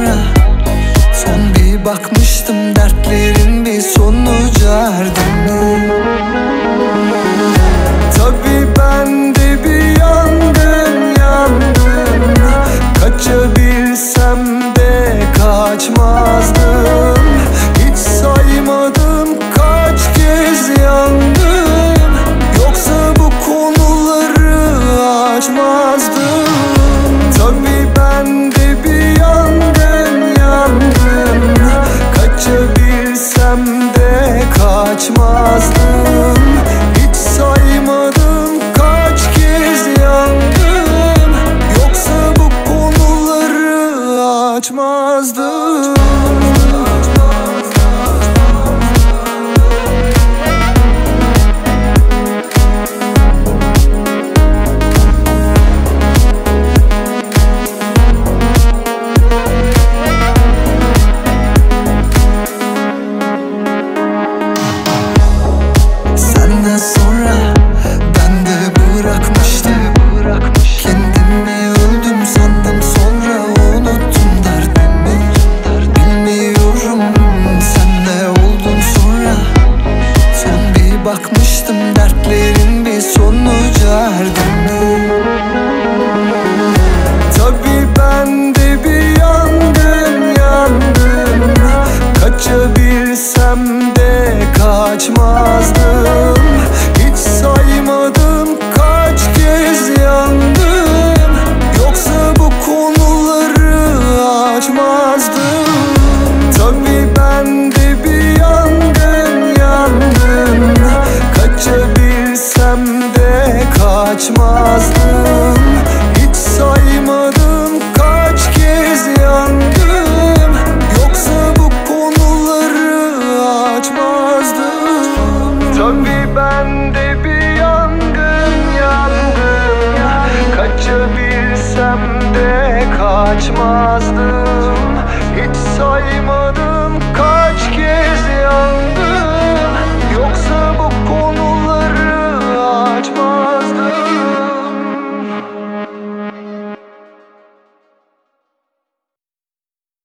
sonra son bir bakmıştım, dertlerin bir sonucu ardını. Tabii ben de bir yandım, kaçabilsem de kaçmazdım. Hiç saymadım kaç kez yandım, yoksa bu konuları açmazdım. Tabii ben de bir yandım, kaçabilsem de kaçmazdım. Hiç saymadım kaç kez yandım, yoksa bu konuları açmazdım. Senden sonra ben de bırakmıştım. Kendimi öldüm sandım, sonra unuttum derdimi. Bilmiyorum sen ne oldun sonra. Son bir bakmıştım, dertlerin bir sonucu ardını. Tabii ben de bir yandım, kaçabilsem de kaçmazdım. Hiç saymadım kaç kez yandım, yoksa bu konuları açmazdım.